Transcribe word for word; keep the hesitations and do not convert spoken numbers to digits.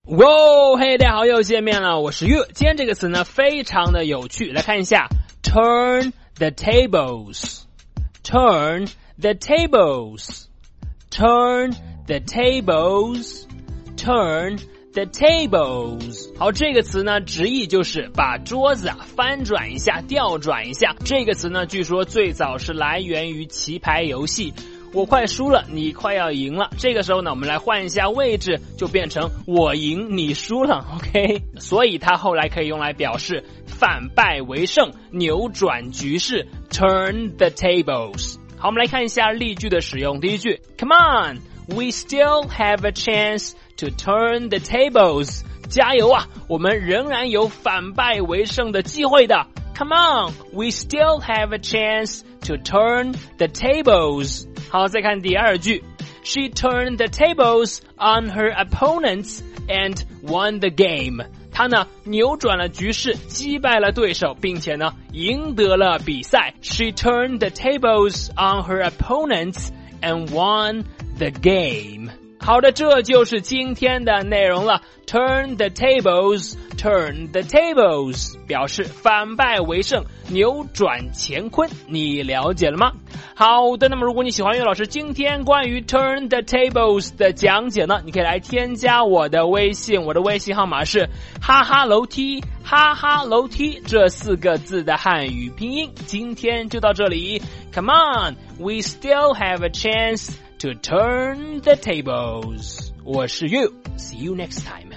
哇，嘿，大家好，又见面了，我是 You。今天这个词呢非常的有趣，来看一下 turn the tables turn the tables turn the tables turn the tables。 好，这个词呢直译就是把桌子啊翻转一下，调转一下。这个词呢据说最早是来源于棋牌游戏，我快输了，你快要赢了。这个时候呢，我们来换一下位置，就变成我赢你输了 OK。 所以它后来可以用来表示反败为胜，扭转局势， turn the tables。 好，我们来看一下例句的使用。第一句 Come on, we still have a chance to turn the tables。 加油啊，我们仍然有反败为胜的机会的。 Come on, we still have a chance to turn the tables。 好，再看第二句 She turned the tables on her opponents and won the game。 她呢扭转了局势，击败了对手，并且呢赢得了比赛。 She turned the tables on her opponents and won the game。 好的，这就是今天的内容了。 Turn the tables Turn the tables 表示反败为胜，扭转乾坤，你了解了吗？好的，那么如果你喜欢岳老师今天关于 Turn the tables 的讲解呢，你可以来添加我的微信，我的微信号码是哈哈楼梯哈哈楼梯这四个字的汉语拼音。今天就到这里， Come on, we still have a chance to turn the tables。 我是 You, see you next time。